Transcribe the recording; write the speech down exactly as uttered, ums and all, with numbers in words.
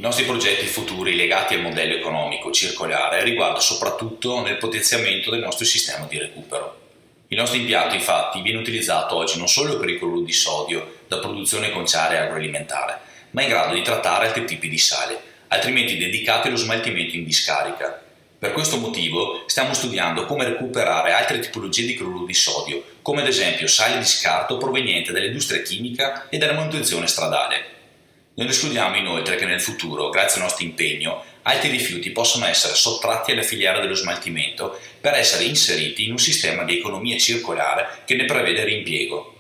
nostri progetti futuri legati al modello economico circolare riguardano soprattutto nel potenziamento del nostro sistema di recupero. Il nostro impianto infatti viene utilizzato oggi non solo per il cloruro di sodio da produzione conciaria agroalimentare, ma è in grado di trattare altri tipi di sale, altrimenti dedicati allo smaltimento in discarica. Per questo motivo stiamo studiando come recuperare altre tipologie di cloruro di sodio, come ad esempio sale di scarto proveniente dall'industria chimica e dalla manutenzione stradale. Non escludiamo inoltre che nel futuro, grazie al nostro impegno, altri rifiuti possano essere sottratti alla filiera dello smaltimento per essere inseriti in un sistema di economia circolare che ne prevede il reimpiego.